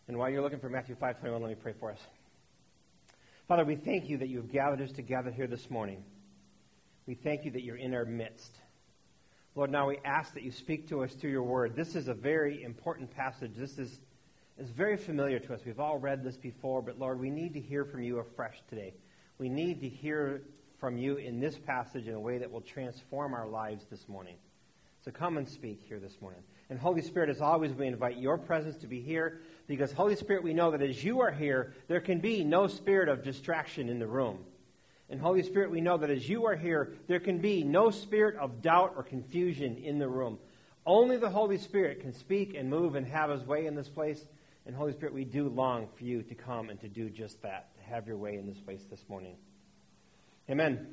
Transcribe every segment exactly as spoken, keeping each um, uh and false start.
And while you're looking for Matthew five twenty-one, let me pray for us. Father, we thank you that you have gathered us together here this morning. We thank you that you're in our midst. Lord, now we ask that you speak to us through your word. This is a very important passage. This is, is very familiar to us. We've all read this before, but Lord, we need to hear from you afresh today. We need to hear from you in this passage in a way that will transform our lives this morning. So come and speak here this morning. And Holy Spirit, as always, we invite your presence to be here, because Holy Spirit, we know that as you are here, there can be no spirit of distraction in the room. And Holy Spirit, we know that as you are here, there can be no spirit of doubt or confusion in the room. Only the Holy Spirit can speak and move and have his way in this place. And Holy Spirit, we do long for you to come and to do just that, to have your way in this place this morning. Amen.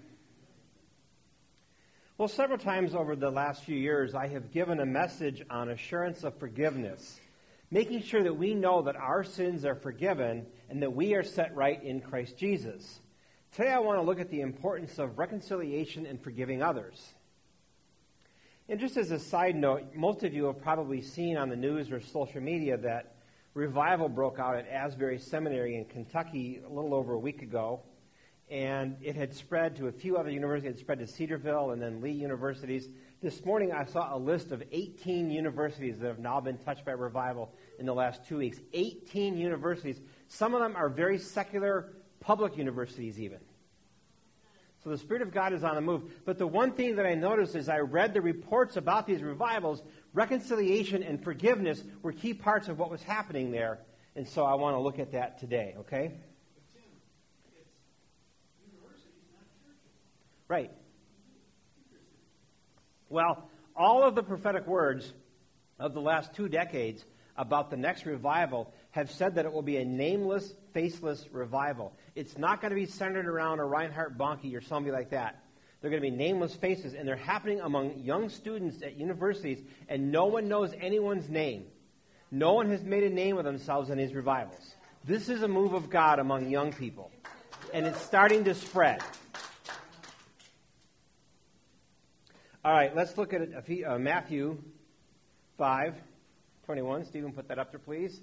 Well, several times over the last few years, I have given a message on assurance of forgiveness, making sure that we know that our sins are forgiven and that we are set right in Christ Jesus. Today, I want to look at the importance of reconciliation and forgiving others. And just as a side note, most of you have probably seen on the news or social media that revival broke out at Asbury Seminary in Kentucky a little over a week ago. And it had spread to a few other universities. It had spread to Cedarville and then Lee universities. This morning I saw a list of eighteen universities that have now been touched by revival in the last two weeks. eighteen universities. Some of them are very secular public universities even. So the Spirit of God is on the move. But the one thing that I noticed as I read the reports about these revivals, reconciliation and forgiveness were key parts of what was happening there. And so I want to look at that today, okay? Right. Well, all of the prophetic words of the last two decades about the next revival have said that it will be a nameless, faceless revival. It's not going to be centered around a Reinhard Bonnke or somebody like that. They're going to be nameless faces, and they're happening among young students at universities, and no one knows anyone's name. No one has made a name of themselves in these revivals. This is a move of God among young people, and it's starting to spread. All right, let's look at it, uh, Matthew five twenty-one. Stephen, put that up there, please.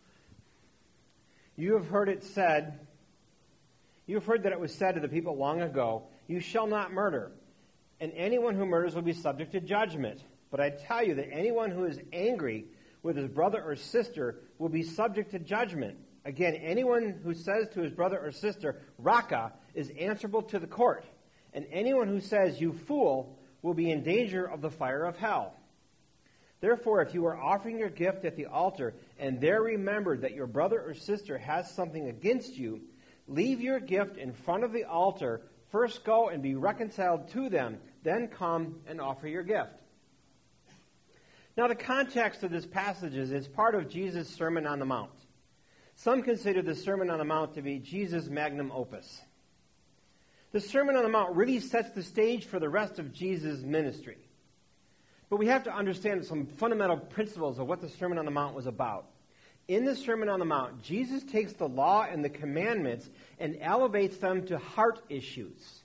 You have heard it said, you have heard that it was said to the people long ago, you shall not murder, and anyone who murders will be subject to judgment. But I tell you that anyone who is angry with his brother or sister will be subject to judgment. Again, anyone who says to his brother or sister, Raka, is answerable to the court. And anyone who says, you fool, will be in danger of the fire of hell. Therefore, if you are offering your gift at the altar, and there remember that your brother or sister has something against you, leave your gift in front of the altar, first go and be reconciled to them, then come and offer your gift. Now, the context of this passage is it's part of Jesus' Sermon on the Mount. Some consider the Sermon on the Mount to be Jesus' magnum opus. The Sermon on the Mount really sets the stage for the rest of Jesus' ministry. But we have to understand some fundamental principles of what the Sermon on the Mount was about. In the Sermon on the Mount, Jesus takes the law and the commandments and elevates them to heart issues.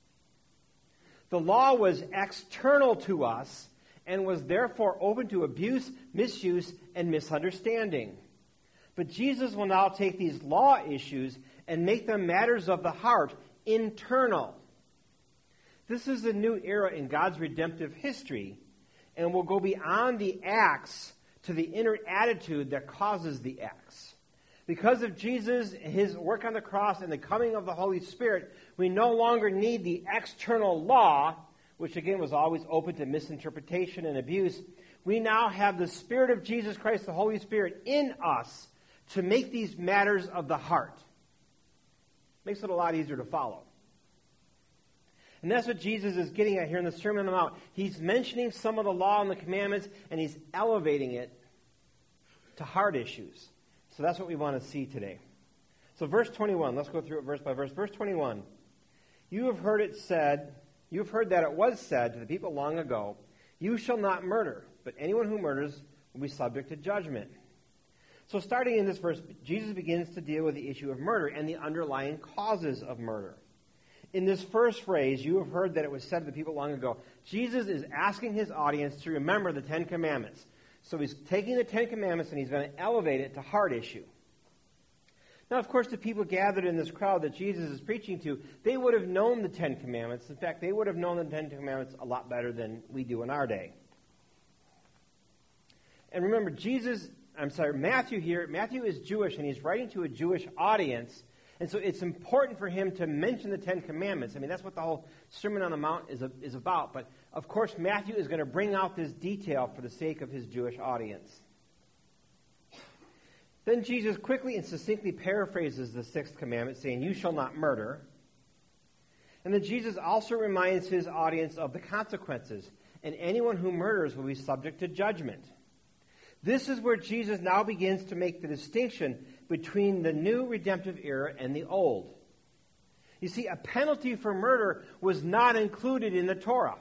The law was external to us and was therefore open to abuse, misuse, and misunderstanding. But Jesus will now take these law issues and make them matters of the heart, internal. This is a new era in God's redemptive history, and will go beyond the acts to the inner attitude that causes the acts. Because of Jesus, his work on the cross, and the coming of the Holy Spirit, we no longer need the external law, which again was always open to misinterpretation and abuse. We now have the Spirit of Jesus Christ, the Holy Spirit, in us to make these matters of the heart. Makes it a lot easier to follow. And that's what Jesus is getting at here in the Sermon on the Mount. He's mentioning some of the law and the commandments, and he's elevating it to heart issues. So that's what we want to see today. So verse twenty-one, let's go through it verse by verse. Verse twenty-one, you have heard it said, you have heard that it was said to the people long ago, you shall not murder, but anyone who murders will be subject to judgment. So starting in this verse, Jesus begins to deal with the issue of murder and the underlying causes of murder. In this first phrase, you have heard that it was said to the people long ago, Jesus is asking his audience to remember the Ten Commandments. So he's taking the Ten Commandments and he's going to elevate it to heart issue. Now, of course, the people gathered in this crowd that Jesus is preaching to, they would have known the Ten Commandments. In fact, they would have known the Ten Commandments a lot better than we do in our day. And remember, Jesus, I'm sorry, Matthew here, Matthew is Jewish, and he's writing to a Jewish audience. And so it's important for him to mention the Ten Commandments. I mean, that's what the whole Sermon on the Mount is, a, is about. But, of course, Matthew is going to bring out this detail for the sake of his Jewish audience. Then Jesus quickly and succinctly paraphrases the sixth commandment, saying, "You shall not murder." And then Jesus also reminds his audience of the consequences. And anyone who murders will be subject to judgment. This is where Jesus now begins to make the distinction between the new redemptive era and the old. You see, a penalty for murder was not included in the Torah.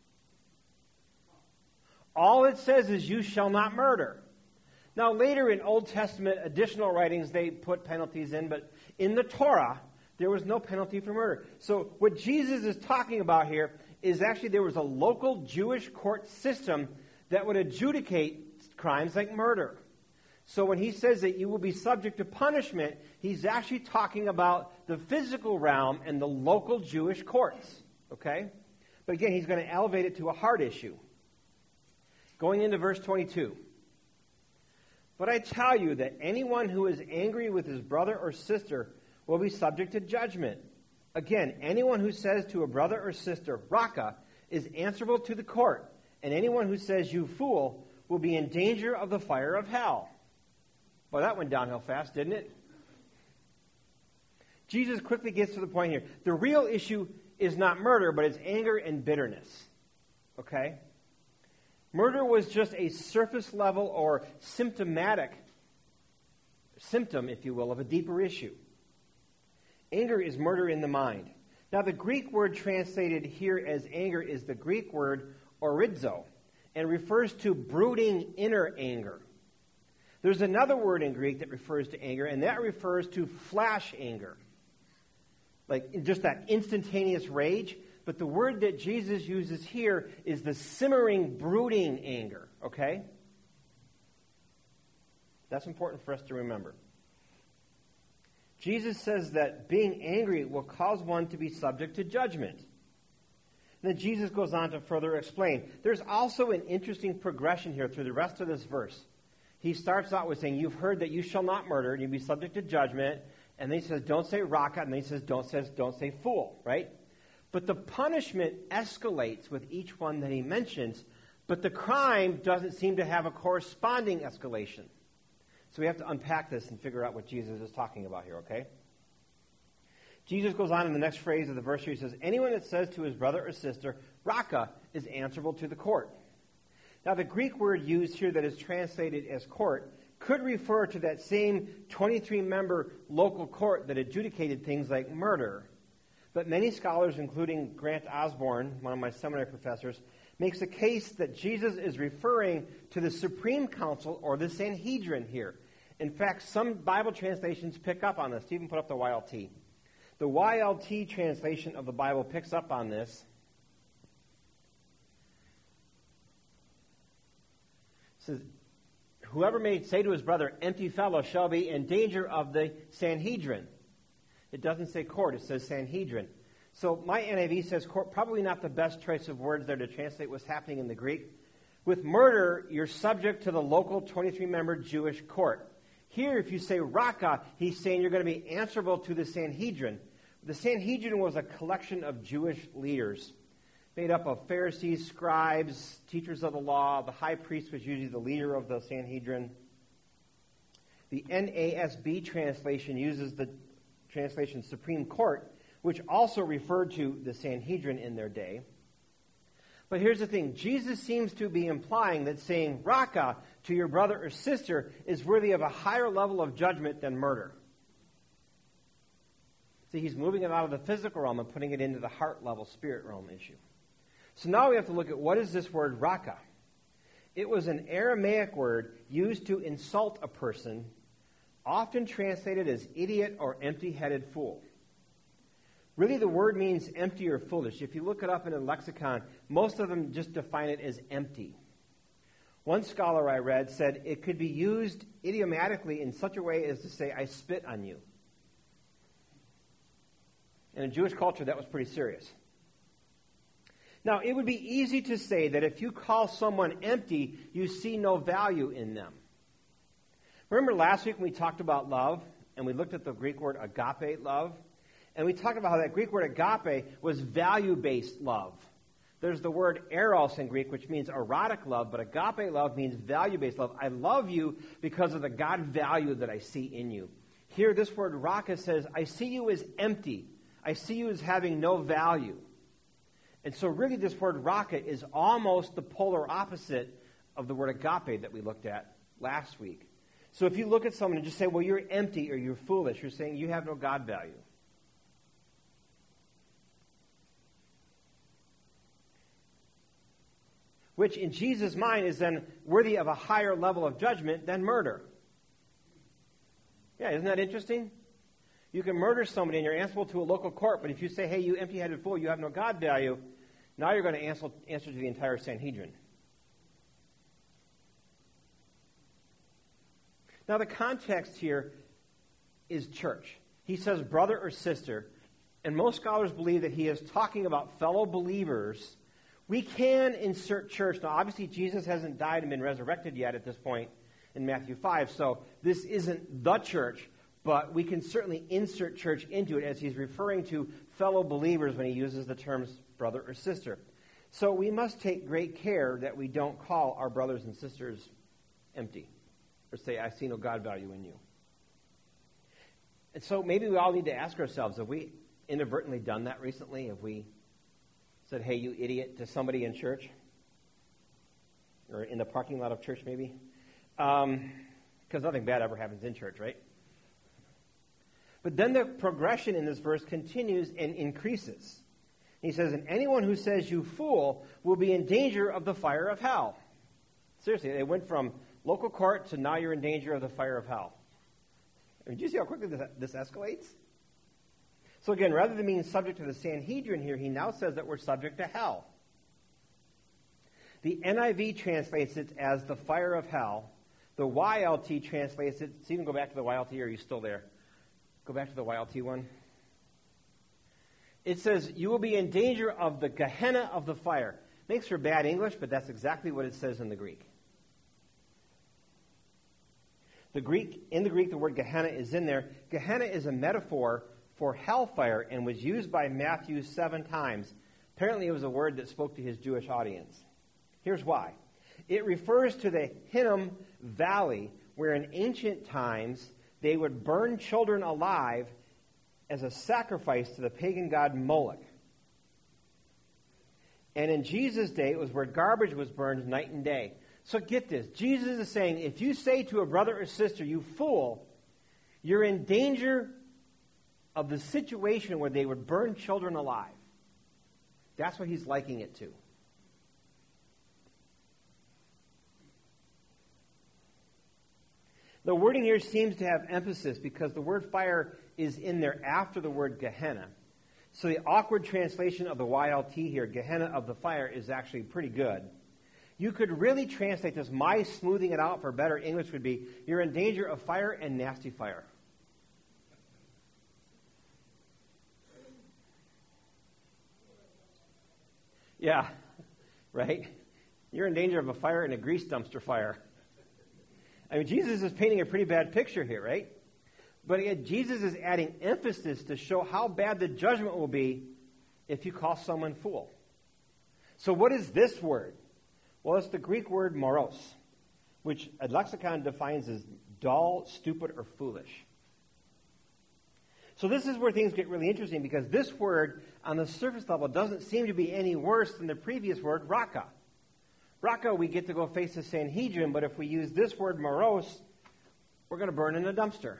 All it says is, "You shall not murder." Now, later in Old Testament additional writings, they put penalties in, but in the Torah, there was no penalty for murder. So what Jesus is talking about here is actually there was a local Jewish court system that would adjudicate crimes like murder. So when he says that you will be subject to punishment, he's actually talking about the physical realm and the local Jewish courts. Okay? But again, he's going to elevate it to a heart issue. Going into verse twenty-two. "But I tell you that anyone who is angry with his brother or sister will be subject to judgment. Again, anyone who says to a brother or sister, 'Raka,' is answerable to the court, and anyone who says, 'You fool,' will be in danger of the fire of hell." Well, that went downhill fast, didn't it? Jesus quickly gets to the point here. The real issue is not murder, but it's anger and bitterness. Okay? Murder was just a surface level or symptomatic symptom, if you will, of a deeper issue. Anger is murder in the mind. Now, the Greek word translated here as anger is the Greek word orizo, and refers to brooding inner anger. There's another word in Greek that refers to anger, and that refers to flash anger. Like just that instantaneous rage. But the word that Jesus uses here is the simmering, brooding anger. Okay? That's important for us to remember. Jesus says that being angry will cause one to be subject to judgment. And then Jesus goes on to further explain. There's also an interesting progression here through the rest of this verse. He starts out with saying, "You've heard that you shall not murder, and you'll be subject to judgment." And then he says, "Don't say raka," and then he says, "Don't says don't say fool," right? But the punishment escalates with each one that he mentions, but the crime doesn't seem to have a corresponding escalation. So we have to unpack this and figure out what Jesus is talking about here, okay? Jesus goes on in the next phrase of the verse here. He says, "Anyone that says to his brother or sister, 'Raka,' is answerable to the court." Now, the Greek word used here that is translated as court could refer to that same twenty-three member local court that adjudicated things like murder. But many scholars, including Grant Osborne, one of my seminary professors, makes a case that Jesus is referring to the Supreme Council or the Sanhedrin here. In fact, some Bible translations pick up on this. Stephen put up the Y L T. The Y L T translation of the Bible picks up on this. It says, "Whoever may say to his brother, 'Empty fellow,' shall be in danger of the Sanhedrin." It doesn't say court, it says Sanhedrin. So my N I V says court, probably not the best choice of words there to translate what's happening in the Greek. With murder, you're subject to the local twenty-three member Jewish court. Here, if you say raka, he's saying you're going to be answerable to the Sanhedrin. The Sanhedrin was a collection of Jewish leaders made up of Pharisees, scribes, teachers of the law. The high priest was usually the leader of the Sanhedrin. The N A S B translation uses the translation Supreme Court, which also referred to the Sanhedrin in their day. But here's the thing. Jesus seems to be implying that saying raka to your brother or sister is worthy of a higher level of judgment than murder. See, he's moving it out of the physical realm and putting it into the heart level, spirit realm issue. So now we have to look at what is this word raka. It was an Aramaic word used to insult a person, often translated as idiot or empty-headed fool. Really, the word means empty or foolish. If you look it up in a lexicon, most of them just define it as empty. One scholar I read said it could be used idiomatically in such a way as to say, "I spit on you." In a Jewish culture, that was pretty serious. Now, it would be easy to say that if you call someone empty, you see no value in them. Remember last week when we talked about love, and we looked at the Greek word agape love, and we talked about how that Greek word agape was value-based love. There's the word eros in Greek, which means erotic love, but agape love means value-based love. I love you because of the God value that I see in you. Here, this word raka says, I see you as empty. I see you as having no value. And so really this word raka is almost the polar opposite of the word agape that we looked at last week. So if you look at someone and just say, well, you're empty or you're foolish, you're saying you have no God value. Which in Jesus' mind is then worthy of a higher level of judgment than murder. Yeah, isn't that interesting? You can murder somebody and you're answerable to a local court, but if you say, hey, you empty-headed fool, you have no God value, now you're going to answer, answer to the entire Sanhedrin. Now the context here is church. He says brother or sister, and most scholars believe that he is talking about fellow believers. We can insert church. Now obviously Jesus hasn't died and been resurrected yet at this point in Matthew five, so this isn't the church, but we can certainly insert church into it as he's referring to fellow believers when he uses the terms brother or sister. So we must take great care that we don't call our brothers and sisters empty or say, I see no God value in you. And so maybe we all need to ask ourselves, have we inadvertently done that recently? Have we said, hey, you idiot, to somebody in church? Or in the parking lot of church, maybe? Because um, nothing bad ever happens in church, right? But then the progression in this verse continues and increases. He says, and anyone who says you fool will be in danger of the fire of hell. Seriously, they went from local court to now you're in danger of the fire of hell. I mean, do you see how quickly this, this escalates? So again, rather than being subject to the Sanhedrin here, he now says that we're subject to hell. The N I V translates it as the fire of hell. The Y L T translates it. Stephen, go back to the Y L T, or are you still there? Go back to the Y L T one. It says, you will be in danger of the Gehenna of the fire. Makes for bad English, but that's exactly what it says in the Greek. The Greek, in the Greek, the word Gehenna is in there. Gehenna is a metaphor for hellfire and was used by Matthew seven times. Apparently it was a word that spoke to his Jewish audience. Here's why. It refers to the Hinnom Valley, where in ancient times they would burn children alive as a sacrifice to the pagan god Moloch. And in Jesus' day, it was where garbage was burned night and day. So get this. Jesus is saying, if you say to a brother or sister, you fool, you're in danger of the situation where they would burn children alive. That's what he's likening it to. The wording here seems to have emphasis because the word fire is in there after the word Gehenna. So the awkward translation of the Y L T here, Gehenna of the fire, is actually pretty good. You could really translate this. My smoothing it out for better English would be, you're in danger of fire and nasty fire. Yeah, right? You're in danger of a fire and a grease dumpster fire. I mean, Jesus is painting a pretty bad picture here, right? But again, Jesus is adding emphasis to show how bad the judgment will be if you call someone fool. So what is this word? Well, it's the Greek word moros, which a lexicon defines as dull, stupid, or foolish. So this is where things get really interesting, because this word on the surface level doesn't seem to be any worse than the previous word, raka. Raka, we get to go face the Sanhedrin, but if we use this word moros, we're going to burn in a dumpster.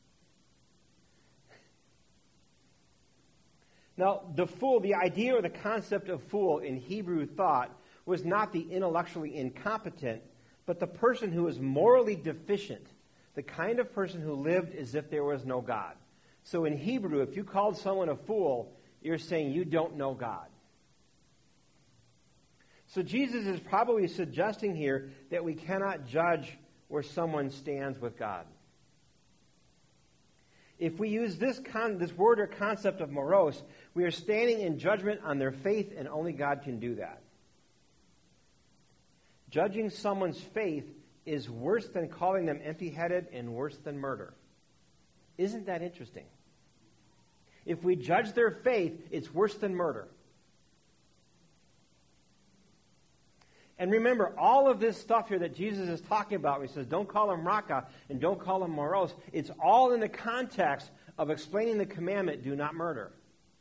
Now, the fool, the idea or the concept of fool in Hebrew thought was not the intellectually incompetent, but the person who was morally deficient, the kind of person who lived as if there was no God. So in Hebrew, if you called someone a fool, you're saying you don't know God. So Jesus is probably suggesting here that we cannot judge where someone stands with God. If we use this con- this word or concept of moros, we are standing in judgment on their faith, and only God can do that. Judging someone's faith is worse than calling them empty-headed and worse than murder. Isn't that interesting? If we judge their faith, it's worse than murder. And remember, all of this stuff here that Jesus is talking about, he says, don't call them raka and don't call them moros, it's all in the context of explaining the commandment, do not murder.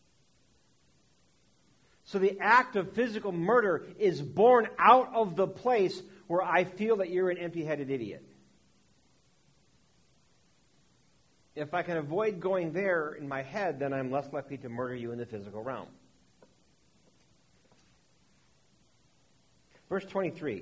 So the act of physical murder is born out of the place where I feel that you're an empty-headed idiot. If I can avoid going there in my head, then I'm less likely to murder you in the physical realm. Verse twenty-three.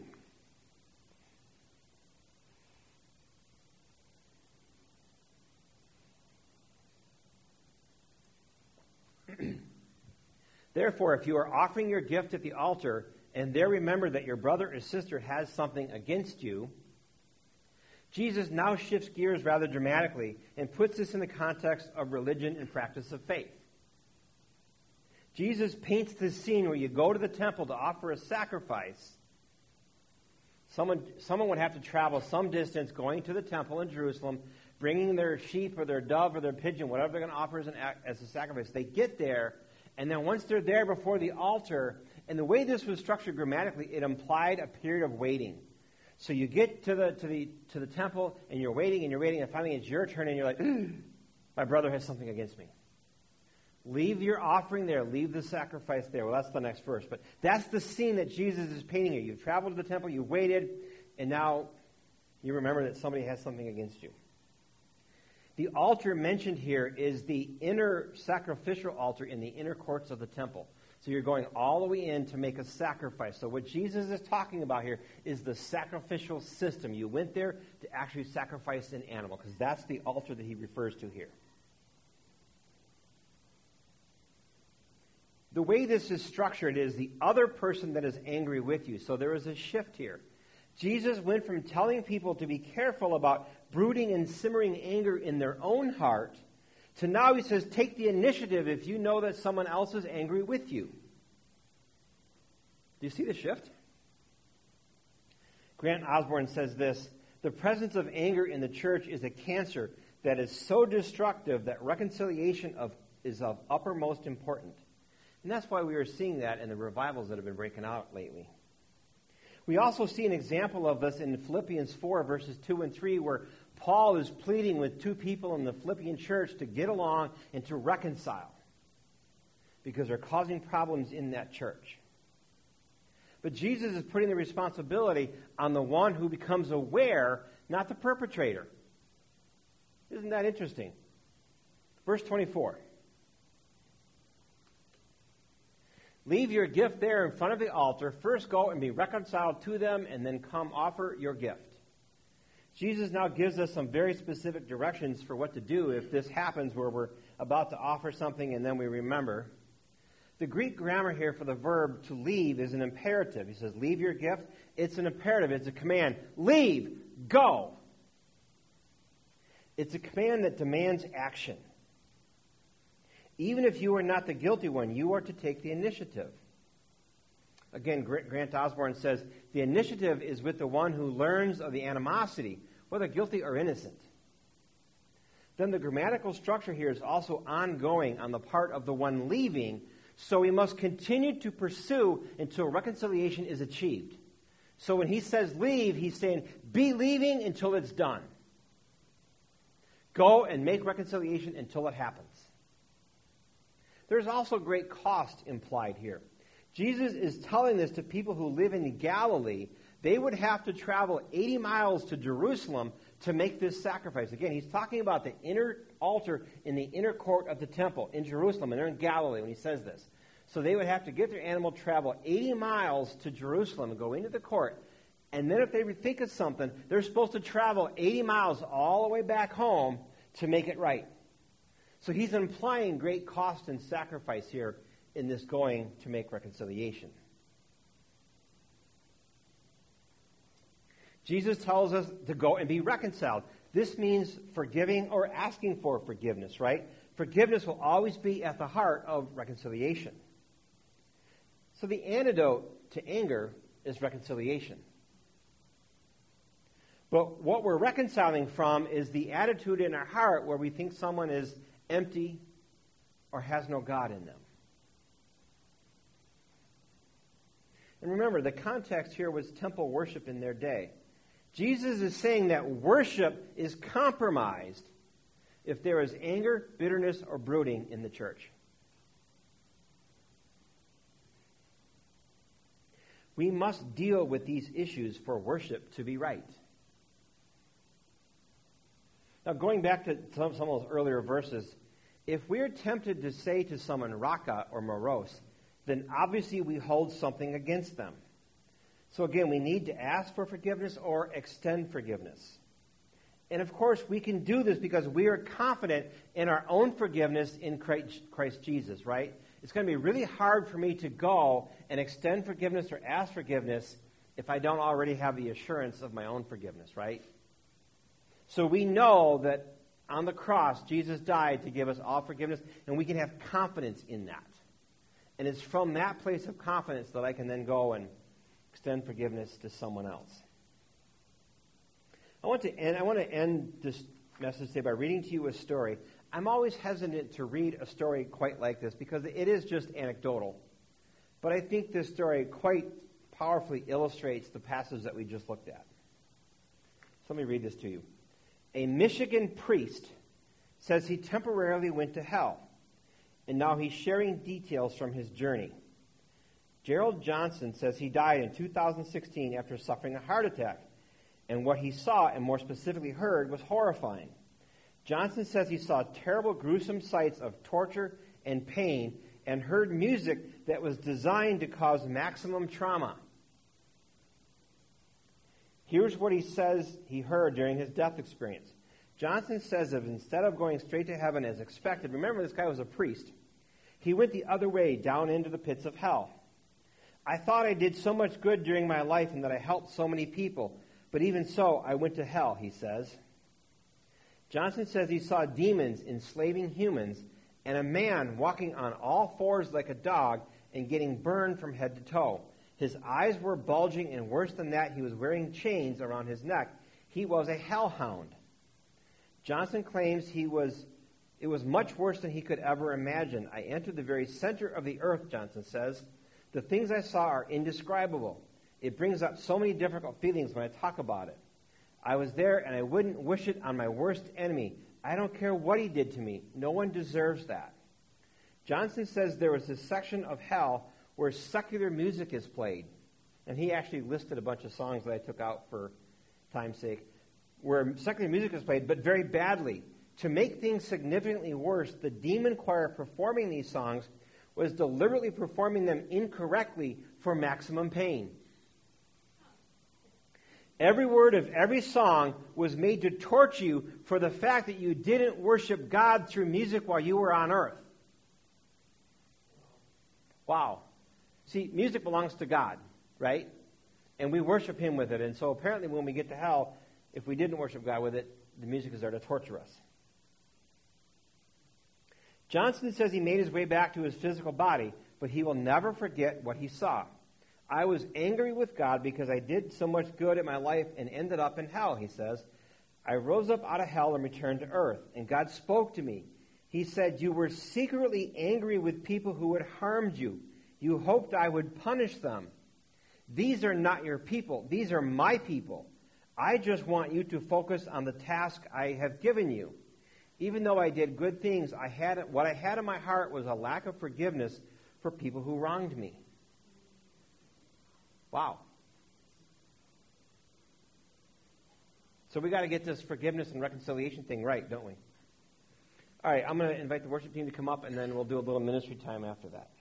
Therefore, if you are offering your gift at the altar, and there remember that your brother or sister has something against you, Jesus now shifts gears rather dramatically and puts this in the context of religion and practice of faith. Jesus paints this scene where you go to the temple to offer a sacrifice. Someone, someone would have to travel some distance going to the temple in Jerusalem, bringing their sheep or their dove or their pigeon, whatever they're going to offer as, an, as a sacrifice. They get there, and then once they're there before the altar, and the way this was structured grammatically, it implied a period of waiting. So you get to the to the to the temple, and you're waiting, and you're waiting, and finally it's your turn, and you're like, my brother has something against me. Leave your offering there. Leave the sacrifice there. Well, that's the next verse. But that's the scene that Jesus is painting here. You've traveled to the temple, you've waited, and now you remember that somebody has something against you. The altar mentioned here is the inner sacrificial altar in the inner courts of the temple. So you're going all the way in to make a sacrifice. So what Jesus is talking about here is the sacrificial system. You went there to actually sacrifice an animal, because that's the altar that he refers to here. The way this is structured is the other person that is angry with you. So there is a shift here. Jesus went from telling people to be careful about brooding and simmering anger in their own heart to now he says, take the initiative if you know that someone else is angry with you. Do you see the shift? Grant Osborne says this, the presence of anger in the church is a cancer that is so destructive that reconciliation of, is of uppermost importance. And that's why we are seeing that in the revivals that have been breaking out lately. We also see an example of this in Philippians four, verses two and three, where Paul is pleading with two people in the Philippian church to get along and to reconcile because they're causing problems in that church. But Jesus is putting the responsibility on the one who becomes aware, not the perpetrator. Isn't that interesting? Verse twenty-four. Leave your gift there in front of the altar. First go and be reconciled to them, and then come offer your gift. Jesus now gives us some very specific directions for what to do if this happens where we're about to offer something and then we remember. The Greek grammar here for the verb to leave is an imperative. He says, leave your gift. It's an imperative. It's a command. Leave. Go. It's a command that demands action. Even if you are not the guilty one, you are to take the initiative. Again, Grant Osborne says, the initiative is with the one who learns of the animosity, whether guilty or innocent. Then the grammatical structure here is also ongoing on the part of the one leaving, so we must continue to pursue until reconciliation is achieved. So when he says leave, he's saying, be leaving until it's done. Go and make reconciliation until it happens. There's also great cost implied here. Jesus is telling this to people who live in Galilee. They would have to travel eighty miles to Jerusalem to make this sacrifice. Again, he's talking about the inner altar in the inner court of the temple in Jerusalem, and they're in Galilee when he says this. So they would have to get their animal, travel eighty miles to Jerusalem and go into the court. And then if they think of something, they're supposed to travel eighty miles all the way back home to make it right. So he's implying great cost and sacrifice here in this going to make reconciliation. Jesus tells us to go and be reconciled. This means forgiving or asking for forgiveness, right? Forgiveness will always be at the heart of reconciliation. So the antidote to anger is reconciliation. But what we're reconciling from is the attitude in our heart where we think someone is empty or has no God in them. And remember, the context here was temple worship in their day. Jesus is saying that worship is compromised if there is anger, bitterness, or brooding in the church. We must deal with these issues for worship to be right. Now, going back to some, some of those earlier verses, if we're tempted to say to someone raka or morose, then obviously we hold something against them. So again, we need to ask for forgiveness or extend forgiveness. And of course, we can do this because we are confident in our own forgiveness in Christ Jesus, right? It's going to be really hard for me to go and extend forgiveness or ask forgiveness if I don't already have the assurance of my own forgiveness, right? So we know that on the cross, Jesus died to give us all forgiveness, and we can have confidence in that. And it's from that place of confidence that I can then go and extend forgiveness to someone else. I want to end, I want to end this message today by reading to you a story. I'm always hesitant to read a story quite like this because it is just anecdotal. But I think this story quite powerfully illustrates the passage that we just looked at. So let me read this to you. A Michigan priest says he temporarily went to hell, and now he's sharing details from his journey. Gerald Johnson says he died in two thousand sixteen after suffering a heart attack, and what he saw, and more specifically heard, was horrifying. Johnson says he saw terrible, gruesome sights of torture and pain and heard music that was designed to cause maximum trauma. Here's what he says he heard during his death experience. Johnson says that instead of going straight to heaven as expected, remember this guy was a priest, he went the other way down into the pits of hell. I thought I did so much good during my life and that I helped so many people, but even so, I went to hell, he says. Johnson says he saw demons enslaving humans and a man walking on all fours like a dog and getting burned from head to toe. His eyes were bulging, and worse than that, he was wearing chains around his neck. He was a hellhound. Johnson claims he was, it was much worse than he could ever imagine. I entered the very center of the earth, Johnson says. The things I saw are indescribable. It brings up so many difficult feelings when I talk about it. I was there, and I wouldn't wish it on my worst enemy. I don't care what he did to me. No one deserves that. Johnson says there was this section of hell where secular music is played. And he actually listed a bunch of songs that I took out for time's sake, where secular music is played, but very badly. To make things significantly worse, the demon choir performing these songs was deliberately performing them incorrectly for maximum pain. Every word of every song was made to torture you for the fact that you didn't worship God through music while you were on earth. Wow. See, music belongs to God, right? And we worship Him with it. And so apparently when we get to hell, if we didn't worship God with it, the music is there to torture us. Johnson says he made his way back to his physical body, but he will never forget what he saw. I was angry with God because I did so much good in my life and ended up in hell, he says. I rose up out of hell and returned to earth, and God spoke to me. He said, you were secretly angry with people who had harmed you. You hoped I would punish them. These are not your people. These are my people. I just want you to focus on the task I have given you. Even though I did good things, I had what I had in my heart was a lack of forgiveness for people who wronged me. Wow. So we got to get this forgiveness and reconciliation thing right, don't we? All right, I'm going to invite the worship team to come up, and then we'll do a little ministry time after that.